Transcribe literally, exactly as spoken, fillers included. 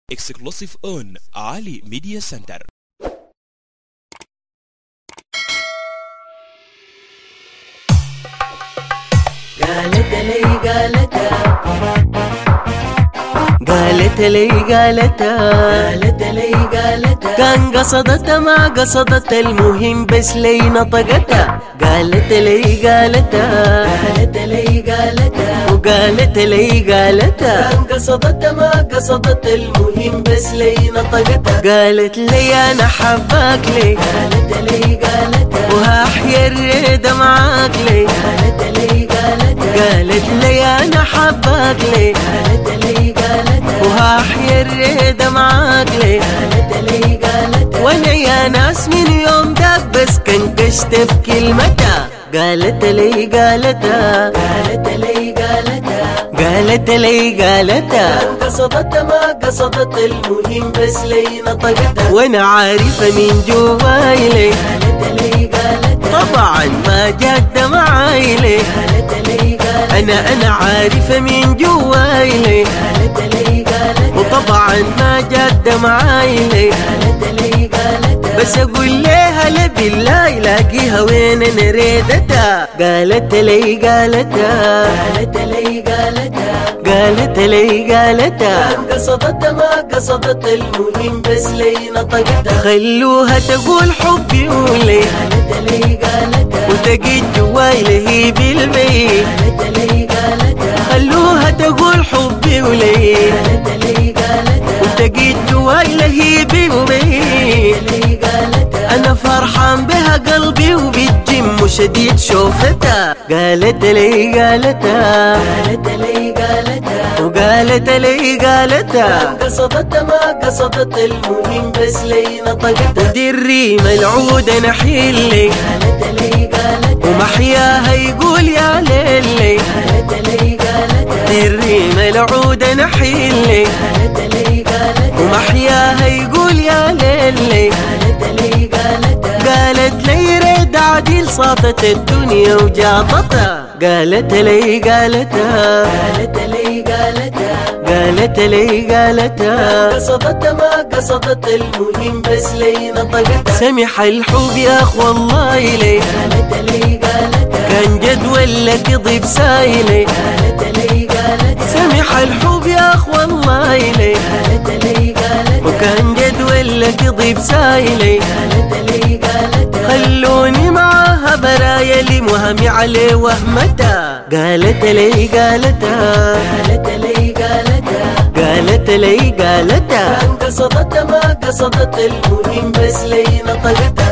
Exclusive on Ali Media Center. قالت لي قالتها قالت لي قالتها قالت لي قالتها كان قصدتها ما قصدت المهم بس لي نطقتها. قالت لي قالتها قالت لي قالتها وقالت لي قالتها كان قصدتها ما قصدت المهم بس لي نطقتها. قالت لي انا حباك لي قالت لي قالتها وهحيا الريدة معاك لي قالت لي قالتها قالت لي انا حباك لي قالت لي قالتها وهحيا الريدة معاك لي قالت لي قالتها وانا يا ناس من يوم داك بس كنكشت في كلمتها. قالت لي قالتها قالت لي قالتها قالت لي قالتها قصدتها ما قصدت المهم بس لي نطقتها. وانا عارفة من جواي لي قالت لي قالتها طبعا ما جاد معاي لي قالت لي قالتها انا انا عارفة من جواي لي قالت لي قالتها وطبعا ما جاد معاي لي قالت لي قالتها بس اقول لها لا بالله يلاقيها وين انا ريدتها. قالت لي قالتها قالت لي قالتها قالت لي قالتها قصدتها ما قصدت المهم بس لي نطقتها. خلوها تقول حبي ولي قالت لي قالتها وتجد جواي لهيب البيت قالت لي قالتها خلوها تقول حبي ولي قالت لي قالتها وتجد جواي لهيب البيت أنا فرحان بها قلبي وبالجم شديد شوفتها. قالت لي قالتها قالت لي قالتها وقالت لي قالتها قصدتها ما قصدت المهم بس لي نطقتها. ودي الريمة العودة نحيل لي قالت لي قالتها ومحياها يقول يا ليلي قالت لي قالتها دي الريمة العودة نحيل لي قالت لي قالتها ومحياها يقول يا ليلي قالت لي قالتها قالت لي ريد عديل صاطت الدنيا وجاطتها. قالت لي قالتها قالت لي قالتها قالت لي قالتها قصدتها ما قصدت المهم بس لي نطقتها. سمح الحب يا اخو الله لي قالت لي قالتها كان جد ولا قضي بسايلي قالت لي قالتها سمح الحب يا اخو الله لي قالت لي قالتها وكان جد ولا قضي بسايلي قالت لي قالتها خلوني معاها برايا لي مهمي عليه وهمتها. قالت لي قالتها قالت لي قالتها قالت لي قالتها قصدتها ما قصدت المهم بس لي نطقتها.